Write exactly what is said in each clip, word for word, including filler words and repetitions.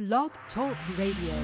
Blog Talk Radio.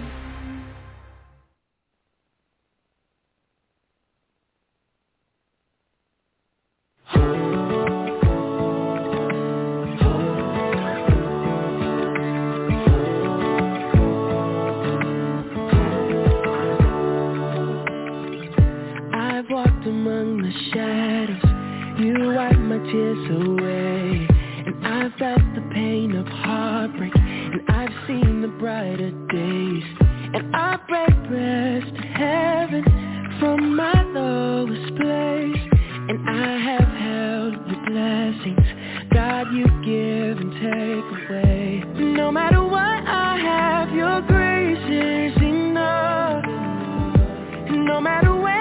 Among the shadows, you wipe my tears away, and I've felt the pain of heartbreak, and I've seen the brighter days, and I pray prayers to heaven from my lowest place, and I have held your blessings, God, you give and take away. No matter what I have, your grace is enough. No matter where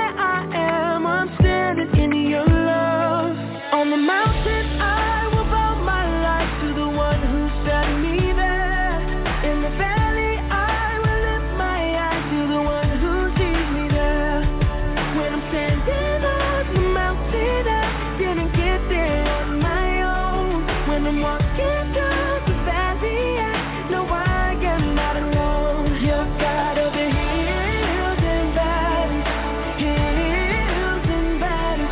in your love, on the mountain I will bow my life to the one who set me there. In the valley I will lift my eyes to the one who sees me there. When I'm standing on the mountain I didn't get there on my own. When I'm walking through the valley I know I am not alone. You're God of the hills and valleys, hills and valleys.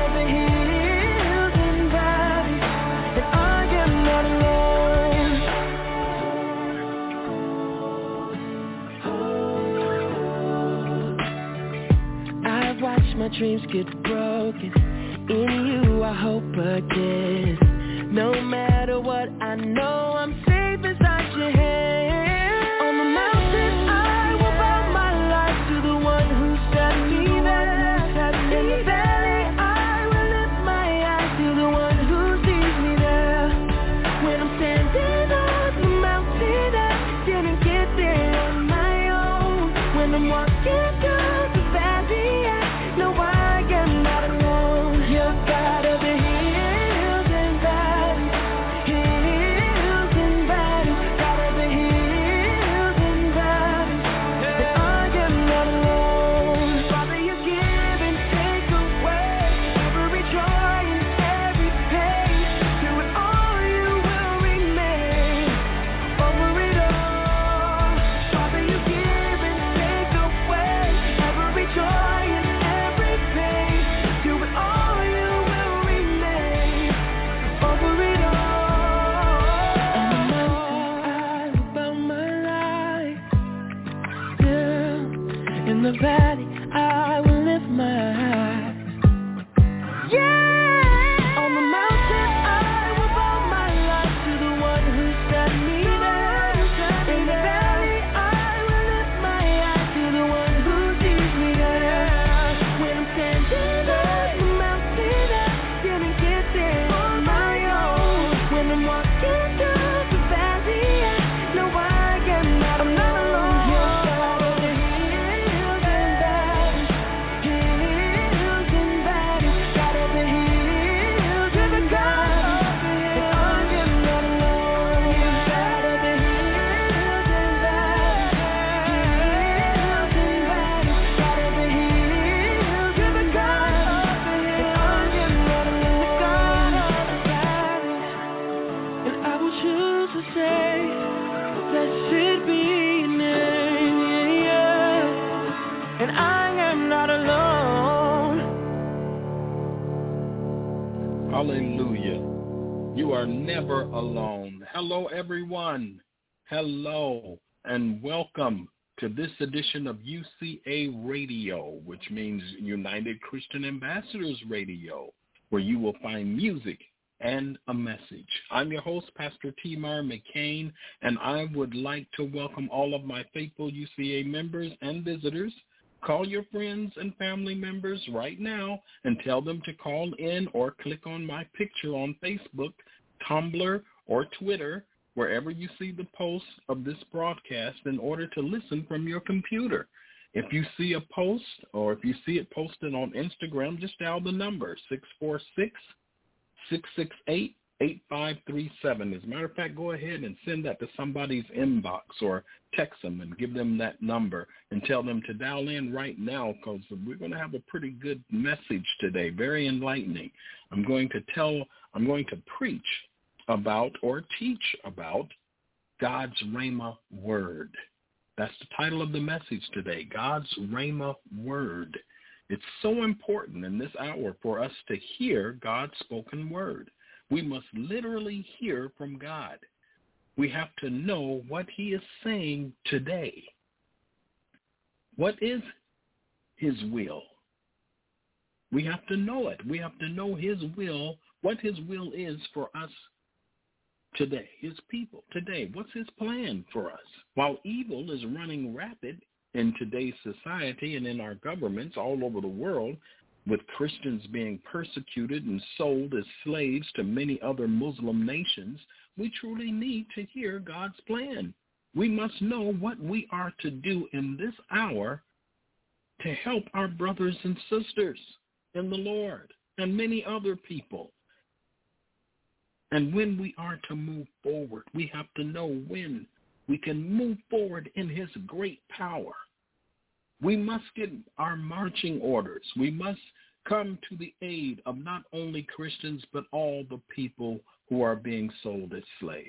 My dreams get broken. In you I hope again. No matter what, I know I'm safe inside your hands. On the mountain I will bow my life to the one who set me there. In the valley I will lift my eyes to the one who sees me there. When I'm standing on the mountain I didn't get there on my own. When I'm walking through the valley I no, I am not alone. You're God of the hills and valleys, hills and valleys, God of the hills and valleys, and I am not alone. Father, you give and take away every joy and every pain. Through it all you will remain over it all. Father, you give and take away every joy. In the valley, I will lift my eyes. Yeah! On the mountain, I will bow my life to the one who set me there. In the valley, I will lift my eyes to the one who sees me there. When I'm standing on the mountain, I didn't get there on my own. When I'm walking through the valley, I know I am not alone. Hallelujah. You are never alone. Hello, everyone. Hello, and welcome to this edition of U C A Radio, which means United Christian Ambassadors Radio, where you will find music and a message. I'm your host, Pastor T-Mar McCain, and I would like to welcome all of my faithful U C A members and visitors. Call your friends and family members right now and tell them to call in or click on my picture on Facebook, Tumblr, or Twitter, wherever you see the post of this broadcast, in order to listen from your computer. If you see a post or if you see it posted on Instagram, just dial the number six four six, six six eight, eight five three seven. As a matter of fact, go ahead and send that to somebody's inbox or text them and give them that number and tell them to dial in right now, because we're going to have a pretty good message today, very enlightening. I'm going to tell, I'm going to preach about or teach about God's Rhema word. That's the title of the message today, God's Rhema word. It's so important in this hour for us to hear God's spoken word. We must literally hear from God. We have to know what he is saying today. What is his will? We have to know it. We have to know his will, what his will is for us today, his people today. What's his plan for us? While evil is running rapid in today's society and in our governments all over the world, with Christians being persecuted and sold as slaves to many other Muslim nations, we truly need to hear God's plan. We must know what we are to do in this hour to help our brothers and sisters in the Lord and many other people. And when we are to move forward, we have to know when we can move forward in his great power. We must get our marching orders. We must come to the aid of not only Christians, but all the people who are being sold as slaves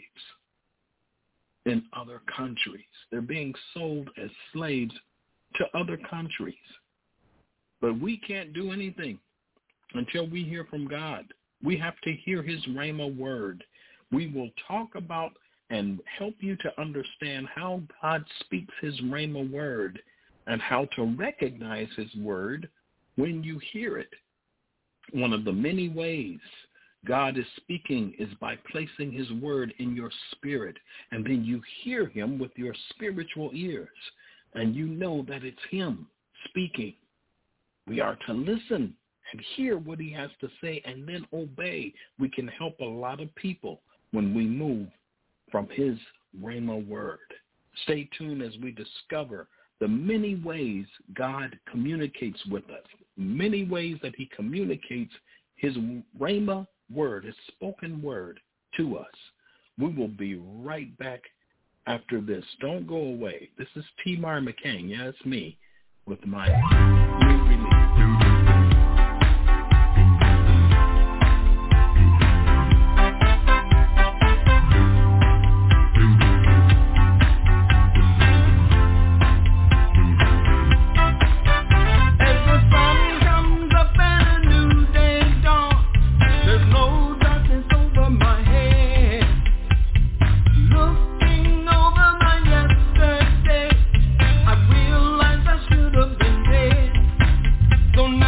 in other countries. They're being sold as slaves to other countries. But we can't do anything until we hear from God. We have to hear his Rhema word. We will talk about and help you to understand how God speaks his Rhema word and how to recognize his word when you hear it. One of the many ways God is speaking is by placing his word in your spirit, and then you hear him with your spiritual ears, and you know that it's him speaking. We are to listen and hear what he has to say and then obey. We can help a lot of people when we move from his Rhema word. Stay tuned as we discover the many ways God communicates with us, many ways that he communicates his Rhema word, his spoken word to us. We will be right back after this. Don't go away. This is T. Mar McCain. Yeah, it's me with my new release. So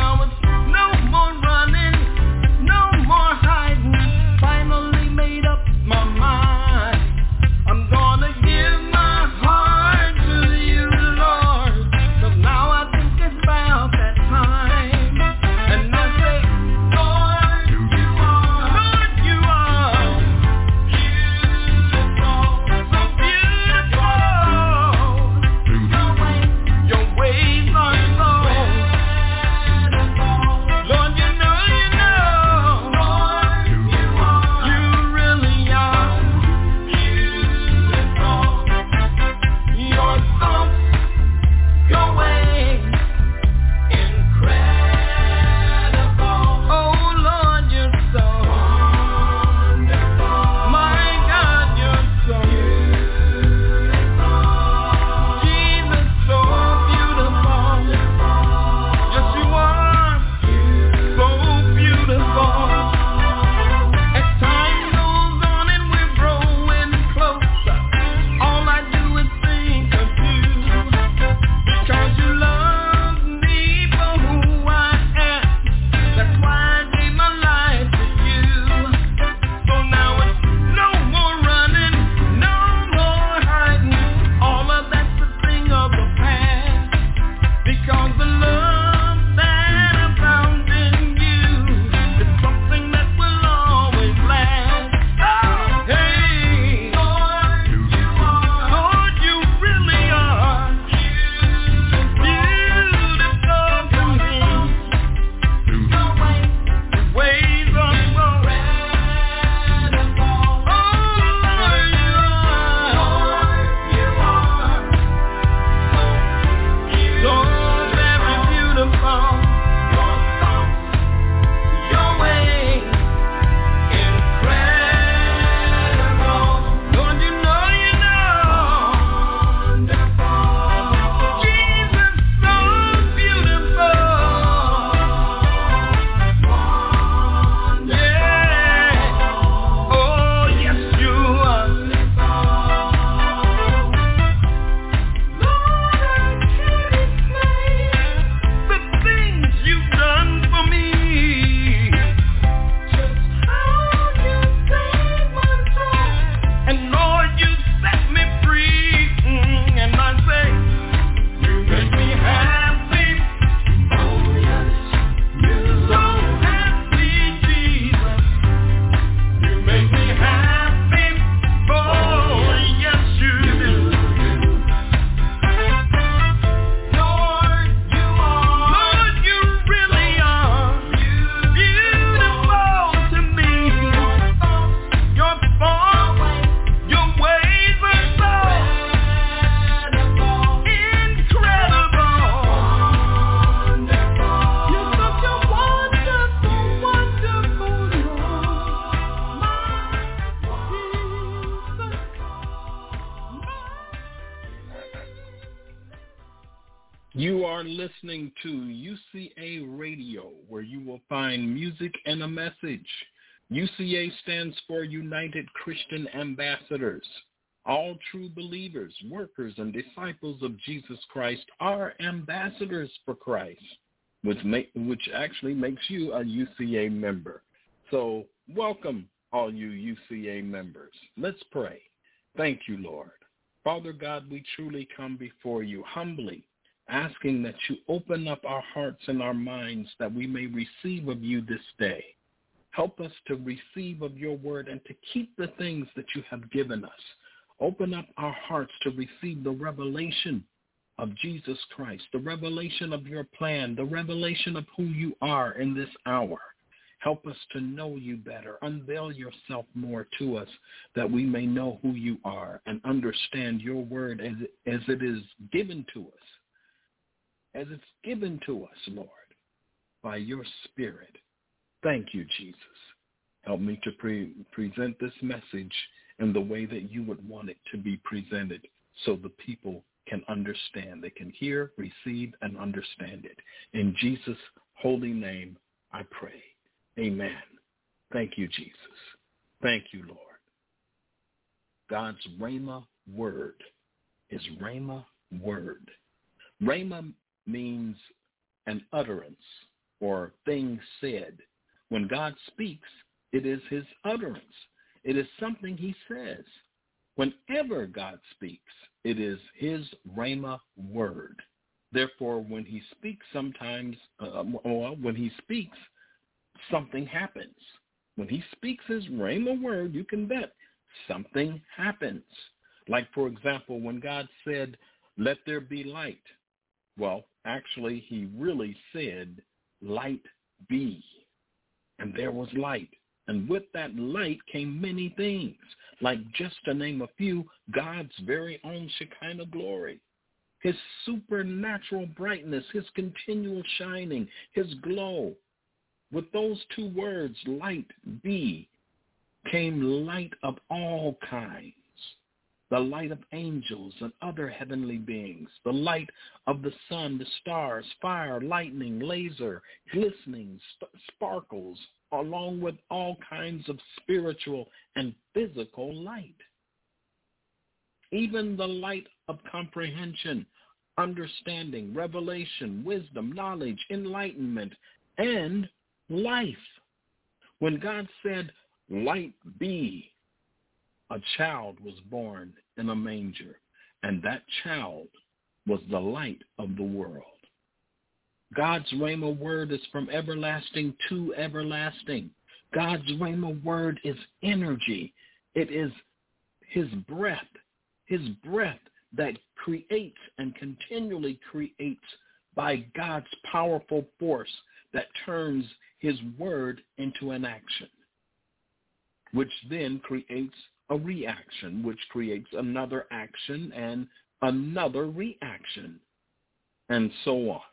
You are listening to U C A Radio, where you will find music and a message. U C A stands for United Christian Ambassadors. All true believers, workers, and disciples of Jesus Christ are ambassadors for Christ, which, make, which actually makes you a U C A member. So welcome, all you U C A members. Let's pray. Thank you, Lord. Father God, we truly come before you humbly, asking that you open up our hearts and our minds that we may receive of you this day. Help us to receive of your word and to keep the things that you have given us. Open up our hearts to receive the revelation of Jesus Christ, the revelation of your plan, the revelation of who you are in this hour. Help us to know you better. Unveil yourself more to us that we may know who you are and understand your word as it, as it is given to us, as it's given to us, Lord, by your Spirit. Thank you, Jesus. Help me to pre- present this message in the way that you would want it to be presented so the people can understand. They can hear, receive, and understand it. In Jesus' holy name, I pray. Amen. Thank you, Jesus. Thank you, Lord. God's Rhema word is Rhema word. Rhema means an utterance or thing said. When God speaks, it is his utterance. It is something he says. Whenever God speaks, it is his Rhema word. Therefore, when he speaks sometimes, uh, well, when he speaks, something happens. When he speaks his Rhema word, you can bet something happens. Like, for example, when God said, let there be light. Well, actually, he really said, light be. And there was light. And with that light came many things, like just to name a few, God's very own Shekinah glory, his supernatural brightness, his continual shining, his glow. With those two words, light be, came light of all kinds, the light of angels and other heavenly beings, the light of the sun, the stars, fire, lightning, laser, glistening, sp- sparkles, along with all kinds of spiritual and physical light. Even the light of comprehension, understanding, revelation, wisdom, knowledge, enlightenment, and life. When God said, light be, a child was born in a manger, and that child was the light of the world. God's Rhema word is from everlasting to everlasting. God's Rhema word is energy. It is his breath, his breath that creates and continually creates by God's powerful force that turns his word into an action, which then creates a reaction, which creates another action and another reaction, and so on.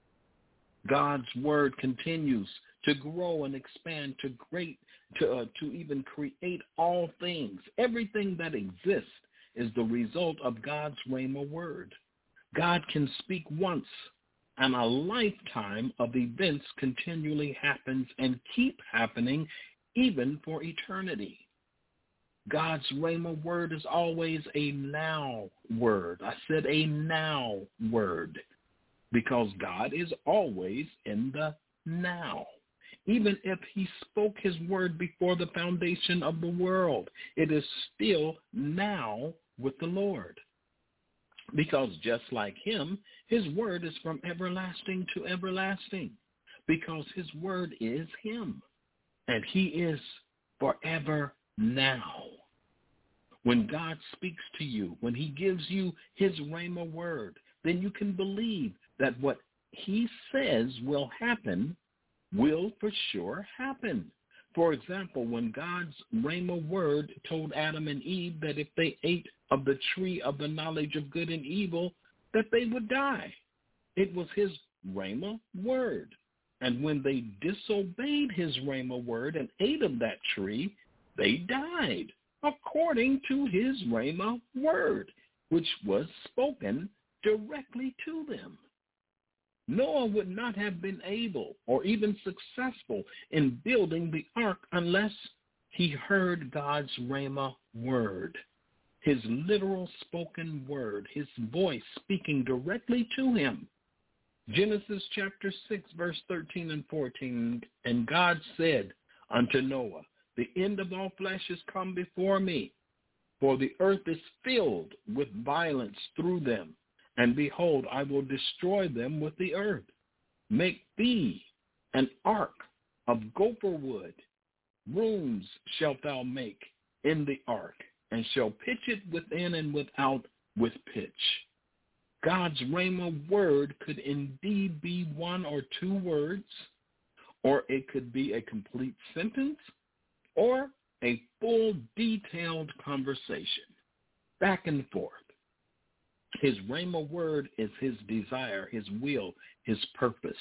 God's word continues to grow and expand to great, to, uh, to even create all things. Everything that exists is the result of God's Rhema word. God can speak once, and a lifetime of events continually happens and keep happening even for eternity. God's Rhema word is always a now word. I said a now word because God is always in the now. Even if he spoke his word before the foundation of the world, it is still now with the Lord. Because just like him, his word is from everlasting to everlasting, because his word is him, and he is forever now. When God speaks to you, when he gives you his Rhema word, then you can believe that what he says will happen will for sure happen. For example, when God's Rhema word told Adam and Eve that if they ate of the tree of the knowledge of good and evil, that they would die. It was his Rhema word. And when they disobeyed his Rhema word and ate of that tree, they died according to his Rhema word, which was spoken directly to them. Noah would not have been able or even successful in building the ark unless he heard God's Rhema word, his literal spoken word, his voice speaking directly to him. Genesis chapter six, verse thirteen and fourteen, and God said unto Noah, the end of all flesh is come before me, for the earth is filled with violence through them. And behold, I will destroy them with the earth. Make thee an ark of gopher wood. Rooms shalt thou make in the ark, and shall pitch it within and without with pitch. God's Rhema word could indeed be one or two words, or it could be a complete sentence, or a full detailed conversation, back and forth. His Rhema word is his desire, his will, his purpose.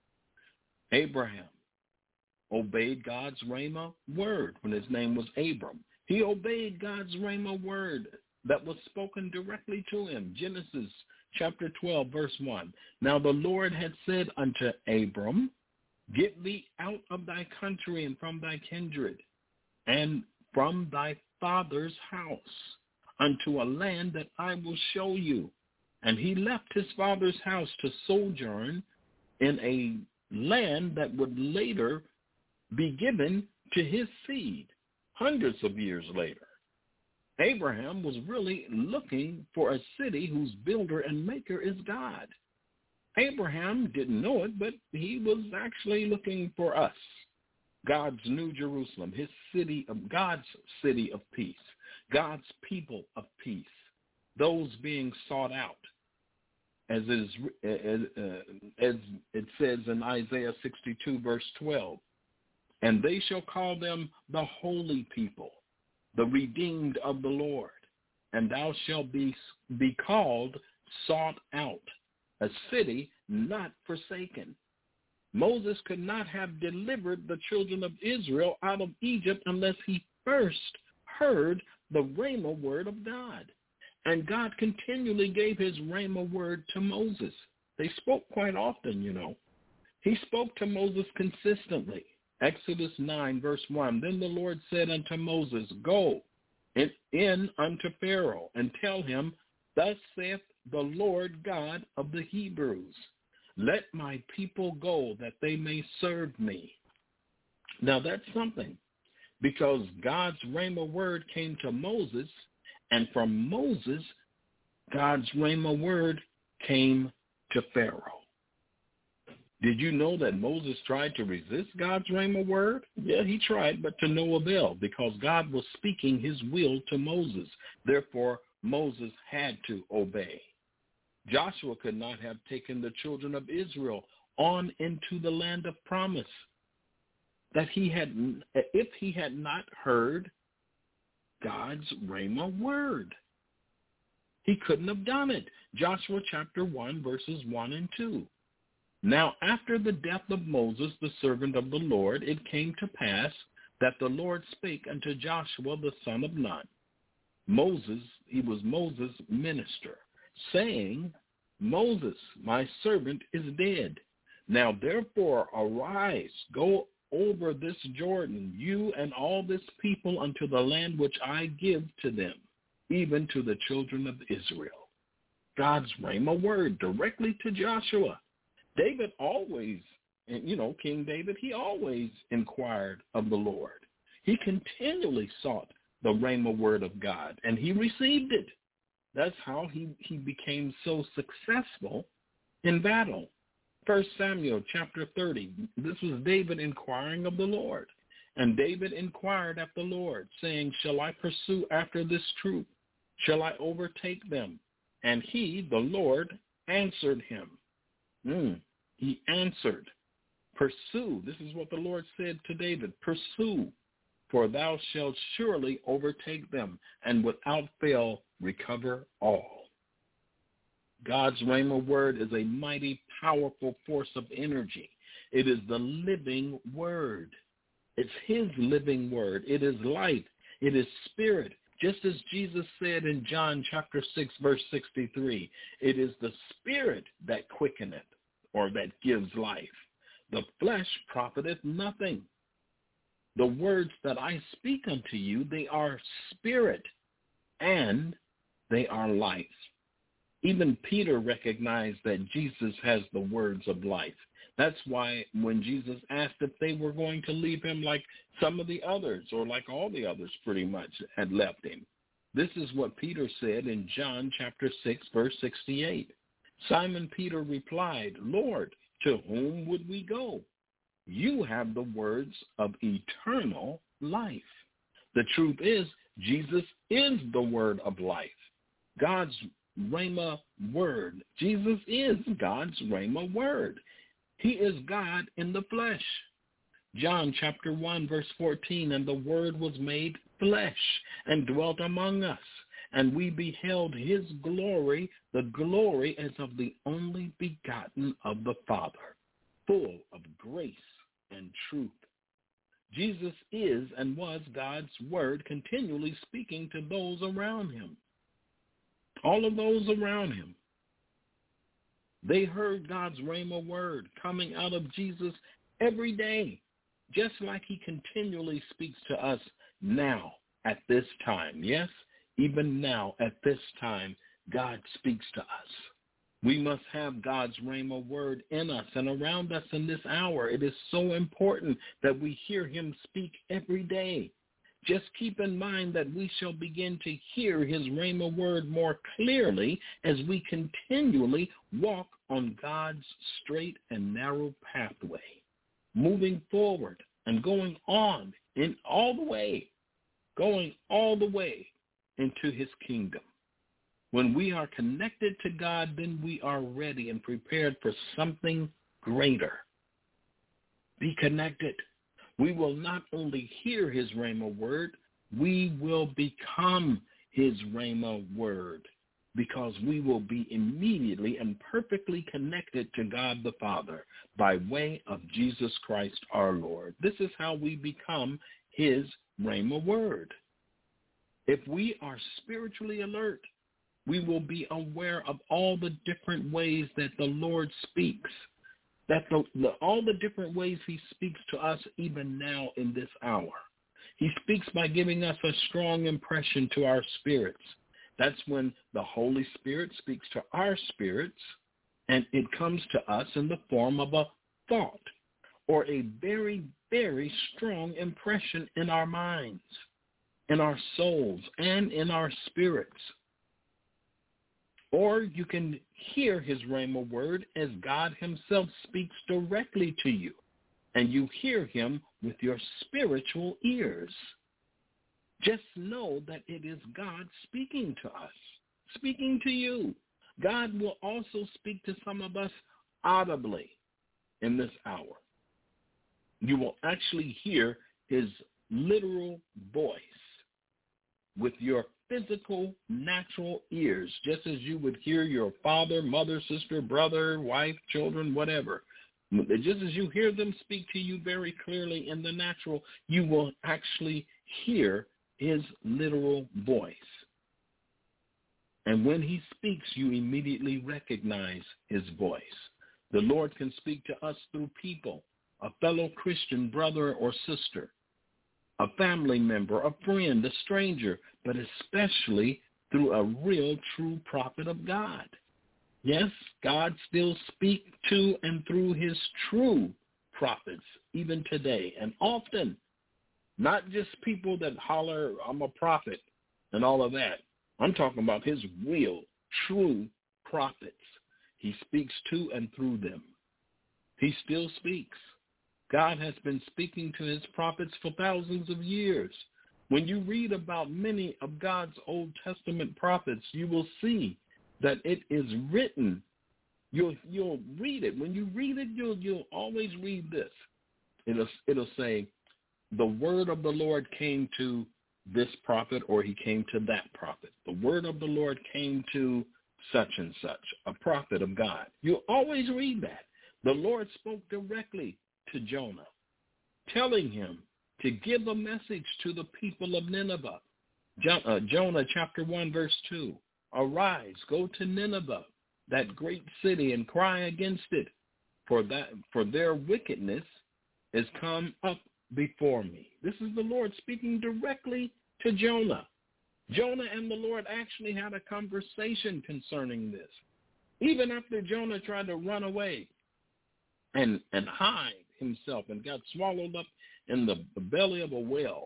Abraham obeyed God's Rhema word when his name was Abram. He obeyed God's Rhema word that was spoken directly to him. Genesis chapter twelve, verse one. Now the Lord had said unto Abram, get thee out of thy country and from thy kindred and from thy father's house unto a land that I will show you. And he left his father's house to sojourn in a land that would later be given to his seed hundreds of years later. Abraham was really looking for a city whose builder and maker is God. Abraham didn't know it, but he was actually looking for us, God's New Jerusalem, his city of God's city of peace. God's people of peace, those being sought out, as it, is, as, uh, as it says in Isaiah sixty-two, verse twelve, and they shall call them the holy people, the redeemed of the Lord, and thou shalt be, be called sought out, a city not forsaken. Moses could not have delivered the children of Israel out of Egypt unless he first heard the Rhema word of God. And God continually gave his Rhema word to Moses. They spoke quite often, you know. He spoke to Moses consistently. Exodus nine, verse one, then the Lord said unto Moses, go in, in unto Pharaoh, and tell him, thus saith the Lord God of the Hebrews, let my people go that they may serve me. Now that's something, because God's Rhema word came to Moses, and from Moses, God's Rhema word came to Pharaoh. Did you know that Moses tried to resist God's Rhema word? Yeah, he tried, but to no avail, because God was speaking his will to Moses. Therefore, Moses had to obey. Joshua could not have taken the children of Israel on into the land of promise that he had, if he had not heard God's Rhema word. He couldn't have done it. Joshua chapter one, verses one and two. Now after the death of Moses, the servant of the Lord, it came to pass that the Lord spake unto Joshua the son of Nun. Moses, he was Moses' minister, saying, Moses, my servant, is dead. Now therefore arise, go over this Jordan, you and all this people, unto the land which I give to them, even to the children of Israel. God's Rhema word directly to Joshua. David always, and you know, King David, he always inquired of the Lord. He continually sought the Rhema word of God, and he received it. That's how he, he became so successful in battle. First Samuel chapter thirty, this was David inquiring of the Lord. And David inquired of the Lord, saying, shall I pursue after this troop? Shall I overtake them? And he, the Lord, answered him. Mm, he answered, pursue. This is what the Lord said to David, pursue, for thou shalt surely overtake them, and without fail recover all. God's Rhema word is a mighty, powerful force of energy. It is the living word. It's his living word. It is light. It is spirit. Just as Jesus said in John chapter six, verse sixty-three, it is the spirit that quickeneth. or that gives life. The flesh profiteth nothing. The words that I speak unto you, they are spirit and they are life. Even Peter recognized that Jesus has the words of life. That's why when Jesus asked if they were going to leave him like some of the others, or like all the others pretty much had left him, this is what Peter said in John chapter six, verse sixty-eight. Simon Peter replied, Lord, to whom would we go? You have the words of eternal life. The truth is, Jesus is the word of life. God's Rhema word. Jesus is God's Rhema word. He is God in the flesh. John chapter one, verse fourteen, and the word was made flesh and dwelt among us, and we beheld his glory, the glory as of the only begotten of the Father, full of grace and truth. Jesus is and was God's word, continually speaking to those around him. All of those around him. They heard God's Rhema word coming out of Jesus every day, just like he continually speaks to us now at this time. Yes, even now at this time, God speaks to us. We must have God's Rhema word in us and around us in this hour. It is so important that we hear him speak every day. Just keep in mind that we shall begin to hear his Rhema word more clearly as we continually walk on God's straight and narrow pathway, moving forward and going on in all the way, going all the way into his kingdom. When we are connected to God, then we are ready and prepared for something greater. Be connected. We will not only hear his Rhema word, we will become his Rhema word, because we will be immediately and perfectly connected to God the Father by way of Jesus Christ our Lord. This is how we become his Rhema word. If we are spiritually alert, we will be aware of all the different ways that the Lord speaks, that the, the, all the different ways he speaks to us even now in this hour. He speaks by giving us a strong impression to our spirits. That's when the Holy Spirit speaks to our spirits, and it comes to us in the form of a thought or a very, very strong impression in our minds, in our souls, and in our spirits. Or you can hear his Rhema word as God himself speaks directly to you, and you hear him with your spiritual ears. Just know that it is God speaking to us, speaking to you. God will also speak to some of us audibly in this hour. You will actually hear his literal voice with your physical, natural ears, just as you would hear your father, mother, sister, brother, wife, children, whatever. Just as you hear them speak to you very clearly in the natural, you will actually hear his literal voice. And when he speaks, you immediately recognize his voice. The Lord can speak to us through people, a fellow Christian brother or sister, a family member, a friend, a stranger, but especially through a real, true prophet of God. Yes, God still speaks to and through his true prophets, even today, and often. Not just people that holler, I'm a prophet, and all of that. I'm talking about his real, true prophets. He speaks to and through them. He still speaks. God has been speaking to his prophets for thousands of years. When you read about many of God's Old Testament prophets, you will see that it is written. You'll you'll read it. When you read it, you'll you'll always read this. It'll it'll say, the word of the Lord came to this prophet, or he came to that prophet. The word of the Lord came to such and such, a prophet of God. You'll always read that. The Lord spoke directly to Jonah, telling him to give a message to the people of Nineveh. Jo- uh, Jonah chapter one, verse two. Arise, go to Nineveh, that great city, and cry against it, for that for their wickedness is come up before me. This is the Lord speaking directly to Jonah. Jonah and the Lord actually had a conversation concerning this. Even after Jonah tried to run away and, and hide himself and got swallowed up in the belly of a whale,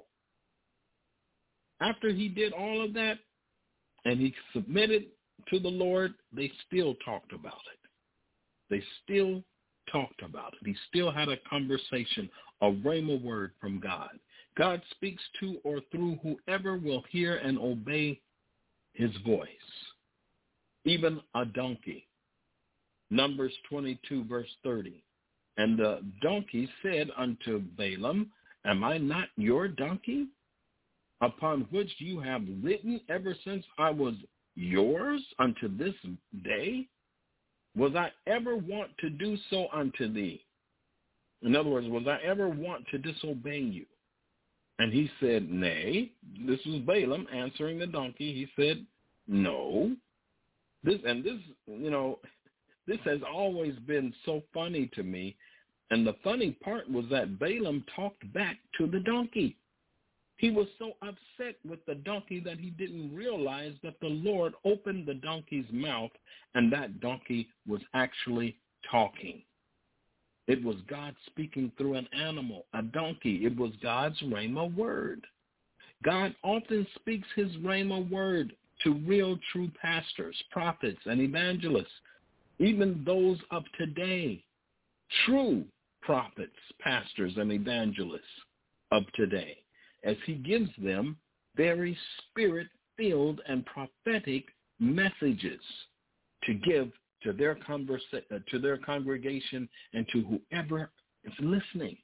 after he did all of that and he submitted to the Lord, they still talked about it. They still talked about it. He still had a conversation, a rhema word from God. God speaks to or through whoever will hear and obey his voice, even a donkey. Numbers twenty-two, verse thirty. And the donkey said unto Balaam, am I not your donkey, upon which you have ridden ever since I was yours unto this day? Was I ever want to do so unto thee? In other words, was I ever want to disobey you? And he said, nay. This was Balaam answering the donkey. He said, no. This and this, you know, this has always been so funny to me. And the funny part was that Balaam talked back to the donkey. He was so upset with the donkey that he didn't realize that the Lord opened the donkey's mouth and that donkey was actually talking. It was God speaking through an animal, a donkey. It was God's rhema word. God often speaks his rhema word to real true pastors, prophets, and evangelists, even those of today, true prophets, pastors, and evangelists of today, as he gives them very spirit-filled and prophetic messages to give to their conversa- to their congregation and to whoever is listening.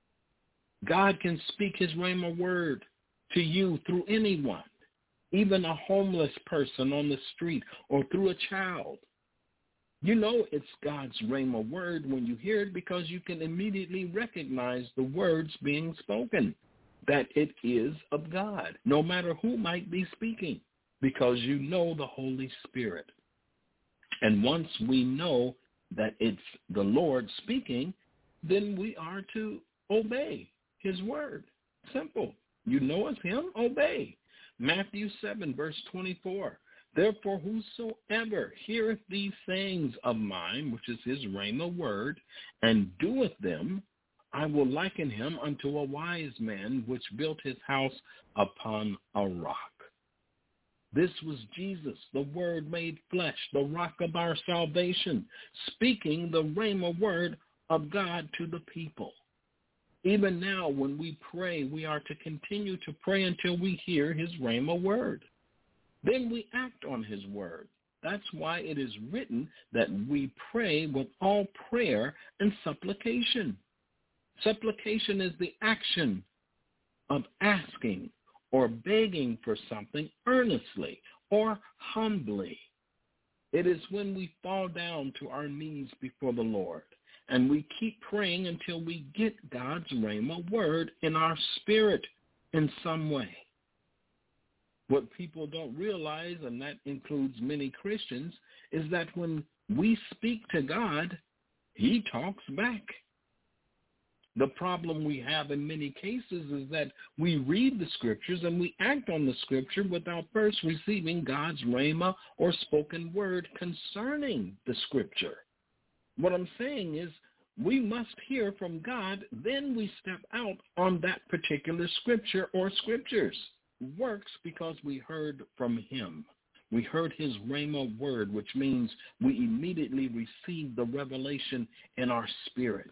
God can speak his rhema word to you through anyone, even a homeless person on the street or through a child. You know it's God's rhema word when you hear it because you can immediately recognize the words being spoken, that it is of God, no matter who might be speaking, because you know the Holy Spirit. And once we know that it's the Lord speaking, then we are to obey his word. Simple. You know it's him, obey. Matthew seven, verse twenty-four. Therefore, whosoever heareth these sayings of mine, which is his rhema word, and doeth them, I will liken him unto a wise man which built his house upon a rock. This was Jesus, the Word made flesh, the rock of our salvation, speaking the rhema word of God to the people. Even now, when we pray, we are to continue to pray until we hear his rhema word. Then we act on his word. That's why it is written that we pray with all prayer and supplication. Supplication is the action of asking or begging for something earnestly or humbly. It is when we fall down to our knees before the Lord and we keep praying until we get God's rhema word in our spirit in some way. What people don't realize, and that includes many Christians, is that when we speak to God, he talks back. The problem we have in many cases is that we read the scriptures and we act on the scripture without first receiving God's rhema or spoken word concerning the scripture. What I'm saying is we must hear from God, then we step out on that particular scripture or scriptures. Works because we heard from him. We heard his rhema word, which means we immediately received the revelation in our spirits.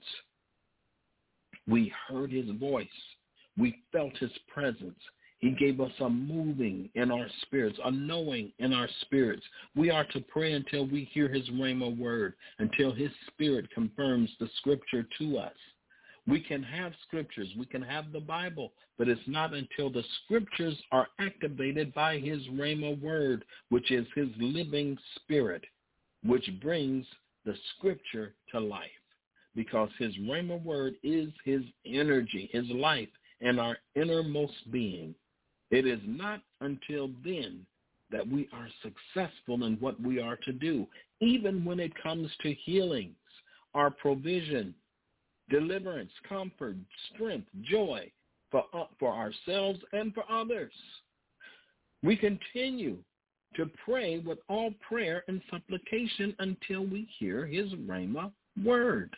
We heard his voice. We felt his presence. He gave us a moving in our spirits, a knowing in our spirits. We are to pray until we hear his rhema word, until his spirit confirms the scripture to us. We can have scriptures. We can have the Bible, but it's not until the scriptures are activated by his rhema word, which is his living spirit, which brings the scripture to life. Because his rhema word is his energy, his life, and our innermost being. It is not until then that we are successful in what we are to do, even when it comes to healings. our provision, deliverance, comfort, strength, joy for, uh, for ourselves and for others. We continue to pray with all prayer and supplication until we hear his rhema word.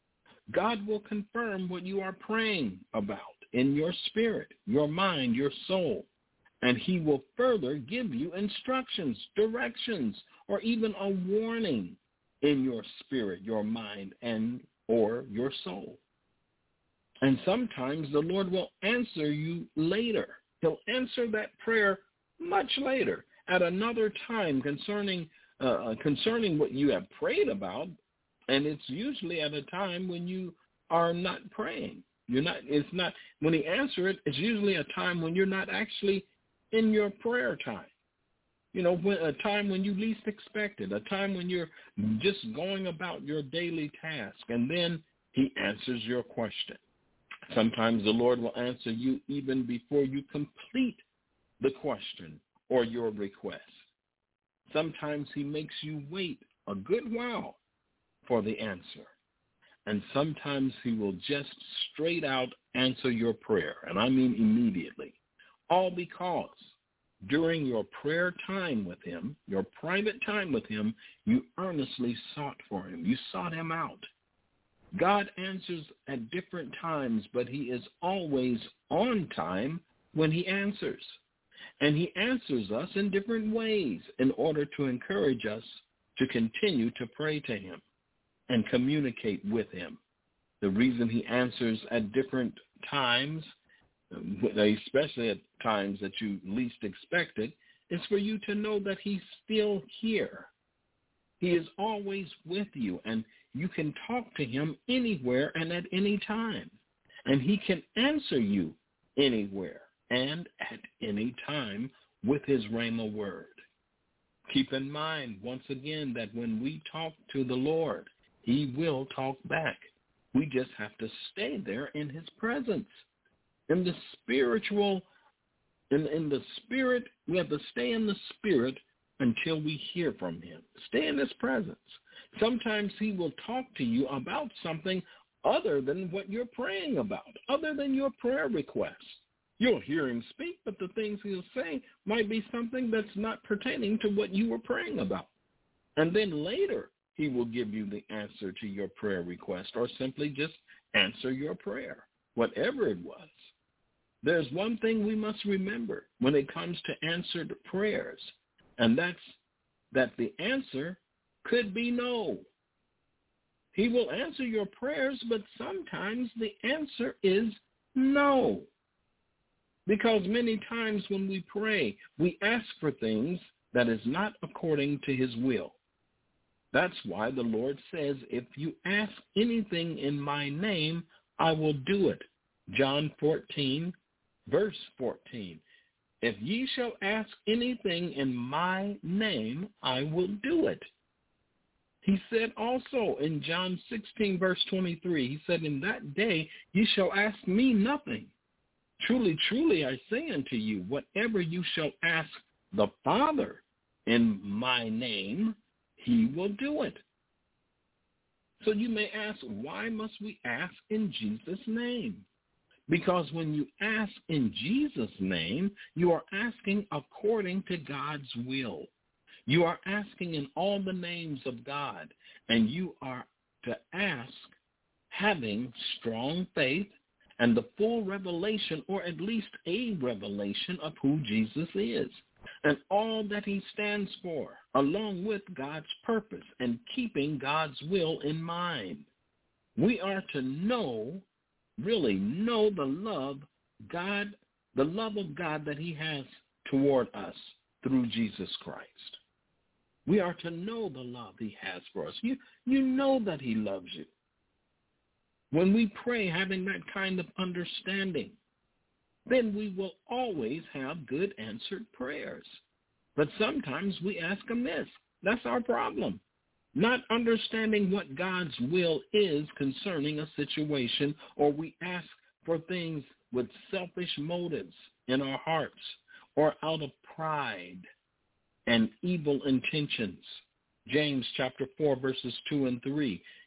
God will confirm what you are praying about in your spirit, your mind, your soul, and he will further give you instructions, directions, or even a warning in your spirit, your mind, and or your soul. And sometimes the Lord will answer you later. He'll answer that prayer much later at another time concerning uh, concerning what you have prayed about, and it's usually at a time when you are not praying. You're not. It's not when he answers it. It's usually a time when you're not actually in your prayer time. You know, when, a time when you least expect it, a time when you're just going about your daily task, and then he answers your question. Sometimes the Lord will answer you even before you complete the question or your request. Sometimes he makes you wait a good while for the answer. And sometimes he will just straight out answer your prayer, and I mean immediately. All because during your prayer time with him, your private time with him, you earnestly sought for him. You sought him out. God answers at different times, but he is always on time when he answers. And he answers us in different ways in order to encourage us to continue to pray to him and communicate with him. The reason he answers at different times, especially at times that you least expect it, is for you to know that he's still here. He is always with you, and you can talk to him anywhere and at any time. And he can answer you anywhere and at any time with his rhema word. Keep in mind, once again, that when we talk to the Lord, he will talk back. We just have to stay there in his presence. In the spiritual, in, in the spirit, we have to stay in the spirit until we hear from him. Stay in his presence. Sometimes he will talk to you about something other than what you're praying about, other than your prayer request. You'll hear him speak, but the things he'll say might be something that's not pertaining to what you were praying about. And then later, he will give you the answer to your prayer request, or simply just answer your prayer, whatever it was. There's one thing we must remember when it comes to answered prayers, and that's that the answer could be no. He will answer your prayers, but sometimes the answer is no. Because many times when we pray, we ask for things that is not according to his will. That's why the Lord says, if you ask anything in my name, I will do it. John fourteen, verse fourteen. If ye shall ask anything in my name, I will do it. He said also in John sixteen, verse twenty-three, he said, in that day ye shall ask me nothing. Truly, truly, I say unto you, whatever you shall ask the Father in my name, he will do it. So you may ask, why must we ask in Jesus' name? Because when you ask in Jesus' name, you are asking according to God's will. You are asking in all the names of God, and you are to ask having strong faith and the full revelation, or at least a revelation of who Jesus is and all that he stands for, along with God's purpose and keeping God's will in mind. We are to know, really know the love God, the love of God that he has toward us through Jesus Christ. We are to know the love he has for us. You, you know that he loves you. When we pray having that kind of understanding, then we will always have good answered prayers. But sometimes we ask amiss. That's our problem. Not understanding what God's will is concerning a situation, or we ask for things with selfish motives in our hearts, or out of pride and evil intentions. James chapter four, verses two and three.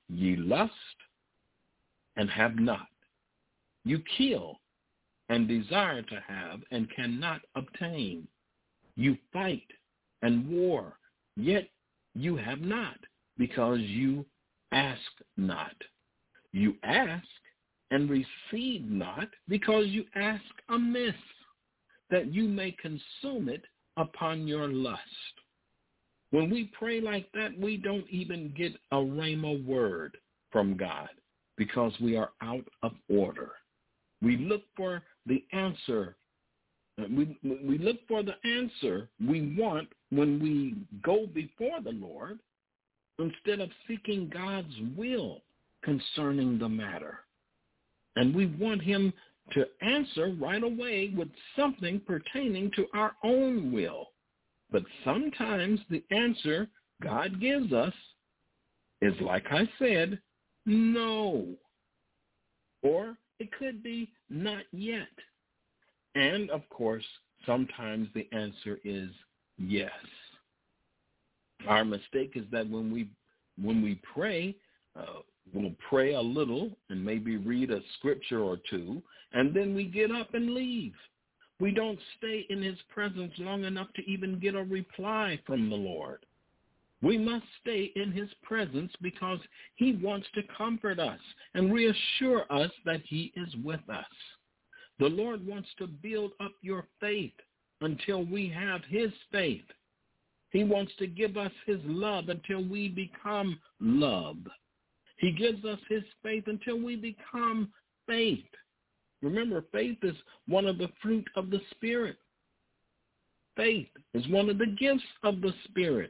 Ye lust and have not. You kill and desire to have and cannot obtain. You fight and war, yet you have not, because you ask not. You ask and receive not, because you ask amiss, that you may consume it upon your lust. When we pray like that, we don't even get a rhema word from God because we are out of order. We look for the answer. We, we look for the answer we want when we go before the Lord instead of seeking God's will concerning the matter. And we want him to answer right away with something pertaining to our own will. But sometimes the answer God gives us is, like I said, no. Or it could be not yet. And, of course, sometimes the answer is yes. Our mistake is that when we when we pray, uh, we'll pray a little and maybe read a scripture or two, and then we get up and leave. We don't stay in his presence long enough to even get a reply from the Lord. We must stay in his presence because he wants to comfort us and reassure us that he is with us. The Lord wants to build up your faith until we have his faith. He wants to give us his love until we become love. He gives us his faith until we become faith. Remember, faith is one of the fruit of the Spirit. Faith is one of the gifts of the Spirit.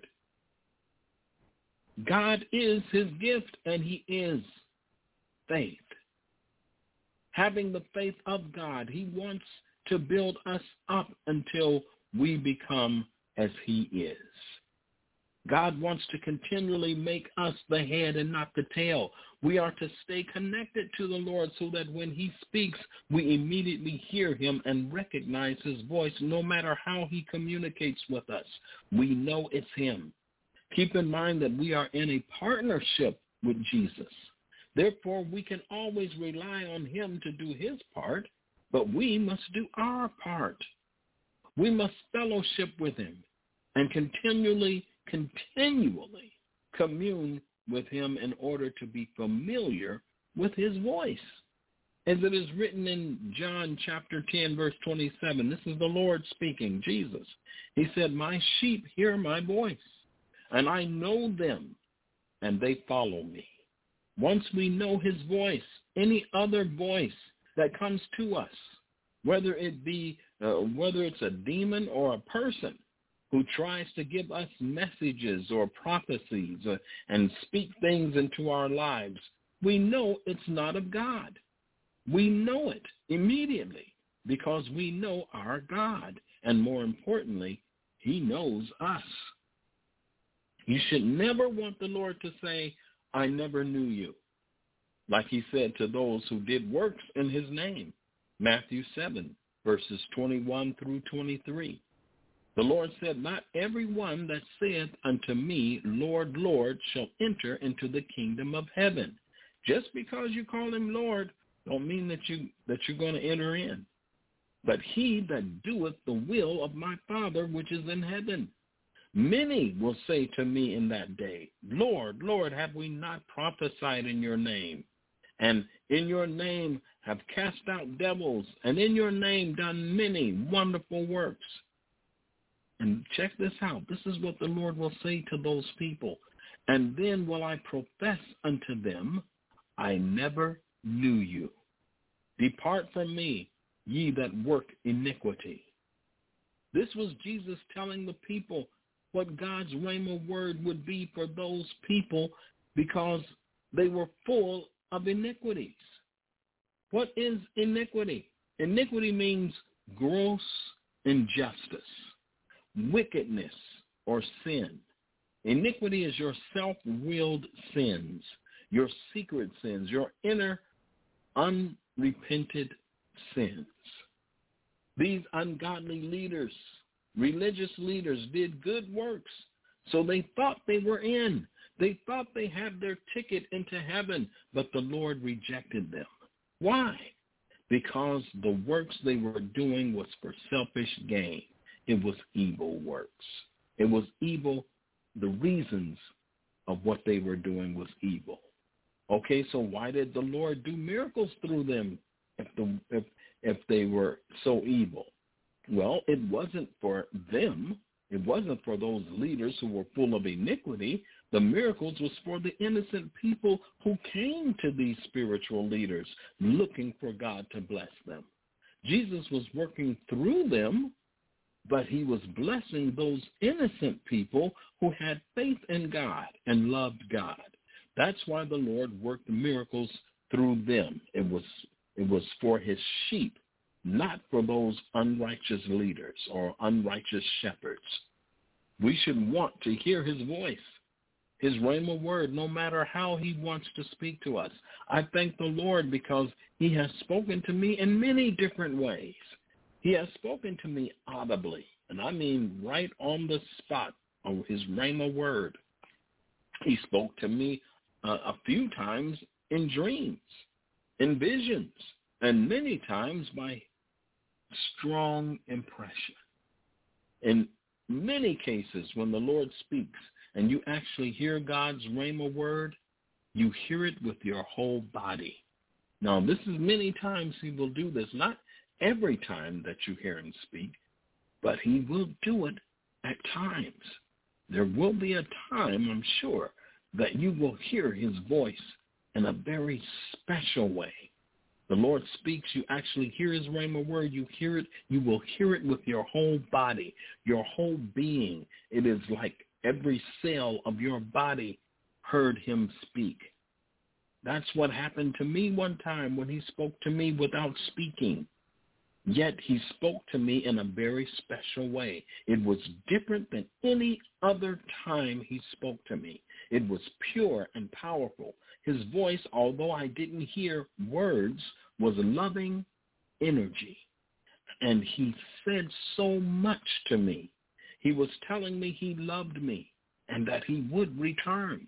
God is his gift, and he is faith. Having the faith of God, he wants to build us up until we become as he is. God wants to continually make us the head and not the tail. We are to stay connected to the Lord so that when he speaks, we immediately hear him and recognize his voice no matter how he communicates with us. We know it's him. Keep in mind that we are in a partnership with Jesus. Therefore, we can always rely on him to do his part, but we must do our part. We must fellowship with him and continually, continually commune with him in order to be familiar with his voice. As it is written in John chapter ten, verse twenty-seven, this is the Lord speaking, Jesus. He said, "My sheep hear my voice, and I know them, and they follow me." Once we know his voice, any other voice that comes to us, whether it be, uh, whether it's a demon or a person who tries to give us messages or prophecies uh, and speak things into our lives, we know it's not of God. We know it immediately because we know our God, and more importantly, he knows us. You should never want the Lord to say, "I never knew you," like he said to those who did works in his name. Matthew seven, verses twenty-one through twenty-three. The Lord said, "Not every one that saith unto me, Lord, Lord, shall enter into the kingdom of heaven." Just because you call him Lord don't mean that, you, that you're going to enter in. "But he that doeth the will of my Father which is in heaven. Many will say to me in that day, Lord, Lord, have we not prophesied in your name? And in your name have cast out devils, and in your name done many wonderful works." And check this out. This is what the Lord will say to those people. "And then will I profess unto them, I never knew you. Depart from me, ye that work iniquity." This was Jesus telling the people what God's rhema word would be for those people because they were full of iniquities. What is iniquity? Iniquity means gross injustice, wickedness, or sin. Iniquity is your self-willed sins, your secret sins, your inner unrepented sins. These ungodly leaders, religious leaders, did good works, so they thought they were in. They thought they had their ticket into heaven, but the Lord rejected them. Why? Because the works they were doing was for selfish gain. It was evil works. It was evil. The reasons of what they were doing was evil. Okay, so why did the Lord do miracles through them if the if if they were so evil? Well, it wasn't for them. It wasn't for those leaders who were full of iniquity. The miracles was for the innocent people who came to these spiritual leaders looking for God to bless them. Jesus was working through them, but he was blessing those innocent people who had faith in God and loved God. That's why the Lord worked miracles through them. It was it was for his sheep, not for those unrighteous leaders or unrighteous shepherds. We should want to hear his voice, his rhema word, no matter how he wants to speak to us. I thank the Lord because he has spoken to me in many different ways. He has spoken to me audibly, and I mean right on the spot of his rhema word. He spoke to me uh, a few times in dreams, in visions, and many times by strong impression. In many cases, when the Lord speaks and you actually hear God's rhema word, you hear it with your whole body. Now, this is many times he will do this, not every time that you hear him speak, but he will do it at times. There will be a time, I'm sure, that you will hear his voice in a very special way. The Lord speaks, you actually hear his rhema word, you hear it, you will hear it with your whole body, your whole being. It is like every cell of your body heard him speak. That's what happened to me one time when he spoke to me without speaking. Yet he spoke to me in a very special way. It was different than any other time he spoke to me. It was pure and powerful. His voice, although I didn't hear words, was loving energy. And he said so much to me. He was telling me he loved me and that he would return.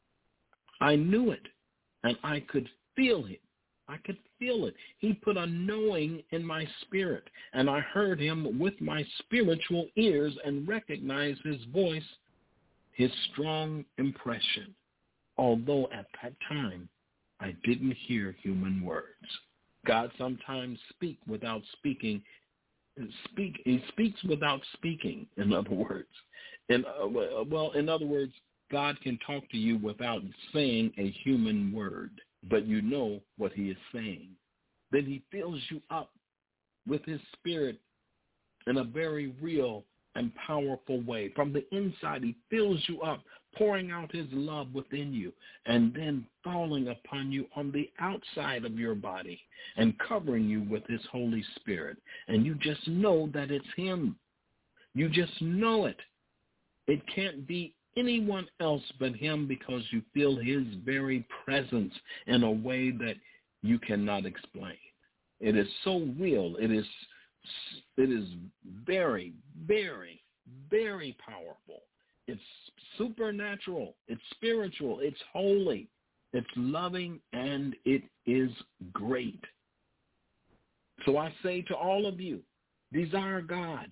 I knew it, and I could feel it. I could feel it. He put a knowing in my spirit, and I heard him with my spiritual ears and recognized his voice, his strong impression, although at that time I didn't hear human words. God sometimes speaks without speaking. Speak. He speaks without speaking, in other words. In, uh, well, in other words, God can talk to you without saying a human word, but you know what he is saying. Then he fills you up with his spirit in a very real and powerful way. From the inside, he fills you up, pouring out his love within you, and then falling upon you on the outside of your body and covering you with his Holy Spirit. And you just know that it's him. You just know it. It can't be anyone else but him because you feel his very presence in a way that you cannot explain. It is so real. It is it is very, very, very powerful. It's supernatural. It's spiritual. It's holy. It's loving, and it is great. So I say to all of you, desire God.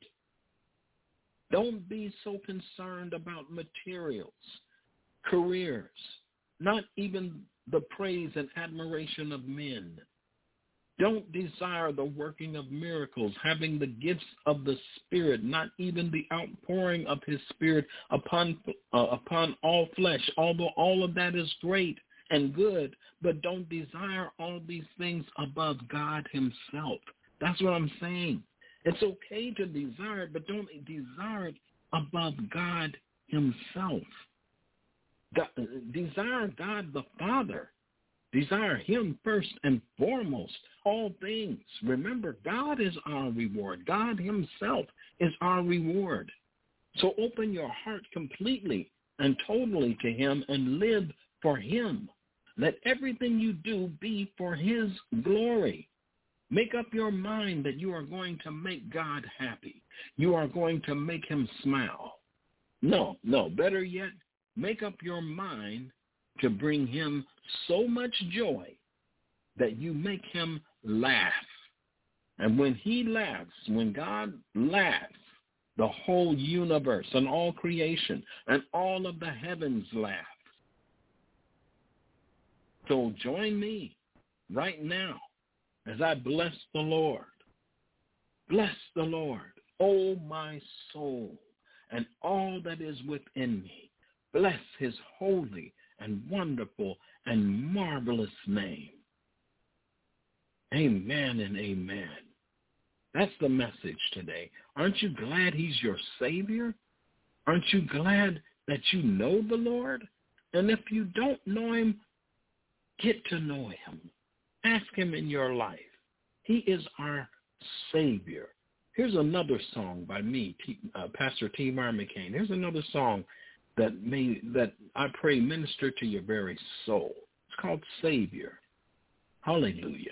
Don't be so concerned about materials, careers, not even the praise and admiration of men. Don't desire the working of miracles, having the gifts of the Spirit, not even the outpouring of his Spirit upon uh, upon all flesh, although all of that is great and good, but don't desire all these things above God himself. That's what I'm saying. It's okay to desire it, but don't desire it above God himself. God, desire God the Father. Desire him first and foremost, all things. Remember, God is our reward. God himself is our reward. So open your heart completely and totally to him and live for him. Let everything you do be for his glory. Make up your mind that you are going to make God happy. You are going to make him smile. No, no, better yet, make up your mind to bring him so much joy that you make him laugh. And when he laughs, when God laughs, the whole universe and all creation and all of the heavens laugh. So join me right now as I bless the Lord. Bless the Lord, O my soul, and all that is within me. Bless his holy and wonderful and marvelous name. Amen and amen. That's the message today. Aren't you glad he's your Savior? Aren't you glad that you know the Lord? And if you don't know him, get to know him. Ask him in your life. He is our Savior. Here's another song by me, T, uh, Pastor T. Mar McCain. Here's another song that may that I pray minister to your very soul. It's called Savior. Hallelujah.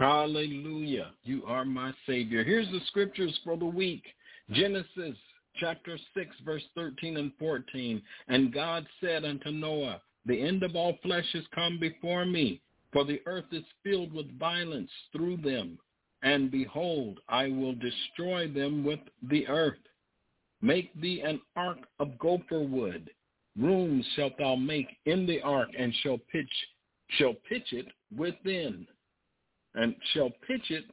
Hallelujah. You are my Savior. Here's the scriptures for the week. Genesis chapter six, verse thirteen and fourteen. And God said unto Noah, the end of all flesh is come before me, for the earth is filled with violence through them. And behold, I will destroy them with the earth. Make thee an ark of gopher wood. Rooms shalt thou make in the ark, and shall pitch, shall pitch it within. And shall pitch it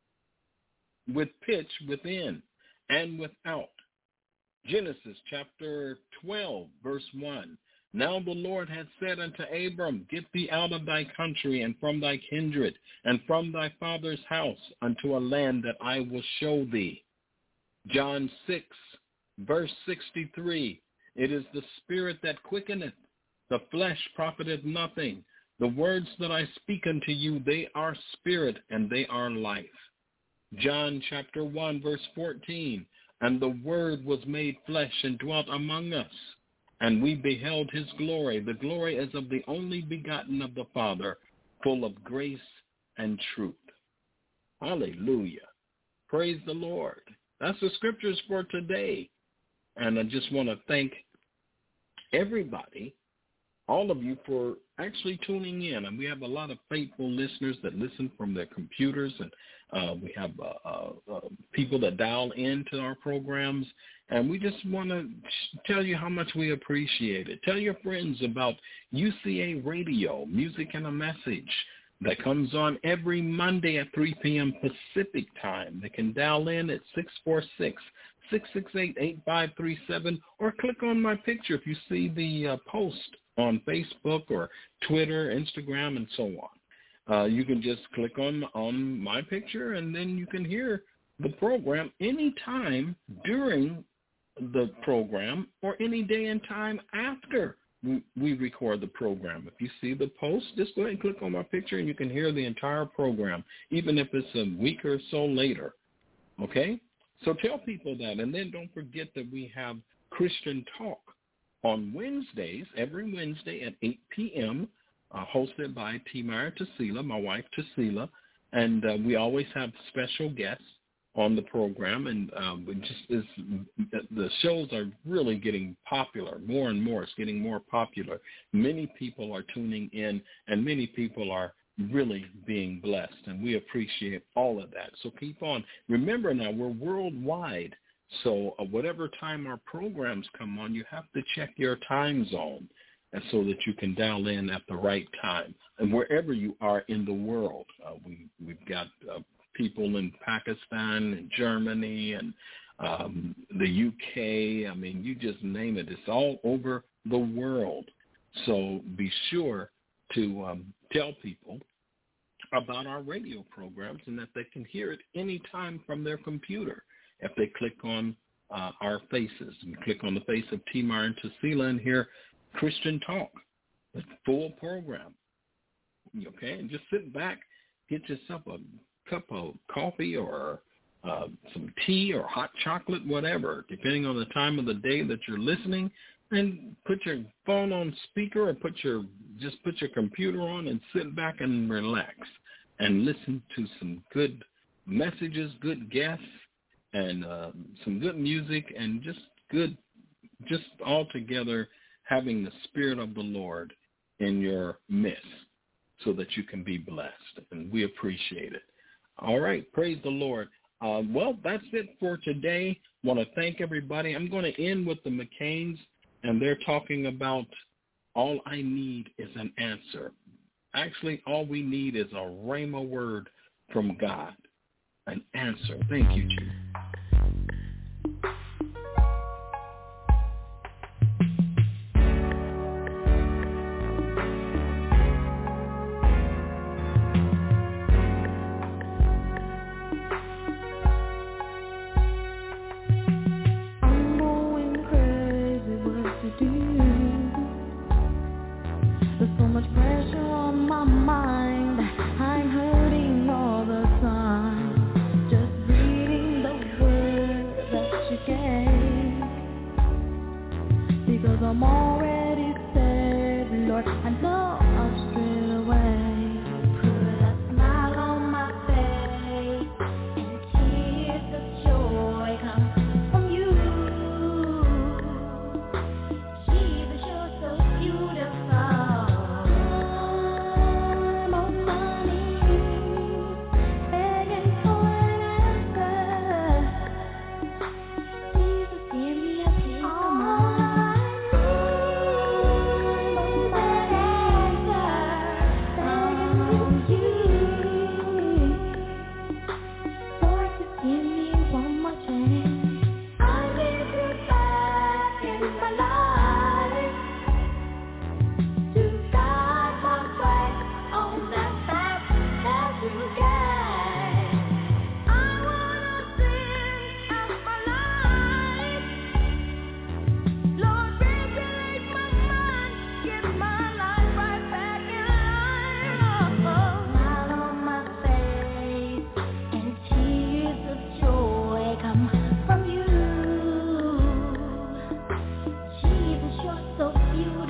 with pitch within and without. Genesis chapter twelve, verse one. Now the Lord had said unto Abram, get thee out of thy country and from thy kindred and from thy father's house unto a land that I will show thee. John six, verse sixty-three. It is the spirit that quickeneth, the flesh profiteth nothing. The words that I speak unto you, they are spirit and they are life. John chapter one, verse fourteen. And the word was made flesh and dwelt among us. And we beheld his glory, the glory as of the only begotten of the Father, full of grace and truth. Hallelujah. Praise the Lord. That's the scriptures for today. And I just want to thank everybody, all of you, for actually tuning in. And we have a lot of faithful listeners that listen from their computers, and uh, we have uh, uh, uh, people that dial into our programs. And we just want to tell you how much we appreciate it. Tell your friends about U C A Radio, Music and a Message, that comes on every Monday at three p.m. Pacific time. They can dial in at six four six, six six eight, eight five three seven, or click on my picture if you see the uh, post on Facebook or Twitter, Instagram, and so on. Uh, you can just click on on my picture, and then you can hear the program anytime during the program or any day and time after we, we record the program. If you see the post, just go ahead and click on my picture, and you can hear the entire program, even if it's a week or so later. Okay? So tell people that, and then don't forget that we have Christian Talk on Wednesdays, every Wednesday at eight p.m., uh, hosted by T. Myra Tassila, my wife Tassila, and uh, we always have special guests on the program, and um, we just is, the shows are really getting popular, more and more. It's getting more popular. Many people are tuning in, and many people are really being blessed, and we appreciate all of that. So keep on. Remember now, we're worldwide. So uh, whatever time our programs come on, you have to check your time zone, and so that you can dial in at the right time. And wherever you are in the world, uh, we, we've got uh, people in Pakistan and Germany and um, the U K. I mean, you just name it. It's all over the world. So be sure to um, tell people about our radio programs and that they can hear it anytime from their computer. If they click on uh, our faces, and click on the face of T. Myra Tassila and hear Christian Talk, the full program. Okay, and just sit back, get yourself a cup of coffee or uh, some tea or hot chocolate, whatever, depending on the time of the day that you're listening, and put your phone on speaker or put your just put your computer on and sit back and relax and listen to some good messages, good guests, and uh, some good music, and just good, just altogether having the Spirit of the Lord in your midst so that you can be blessed, and we appreciate it. All right, praise the Lord. Uh, well, that's it for today. I want to thank everybody. I'm going to end with the McCains, and they're talking about all I need is an answer. Actually, all we need is a rhema word from God, an answer. Thank you, Jesus. I know I'm straight away. Put a smile on my face.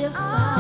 just fine.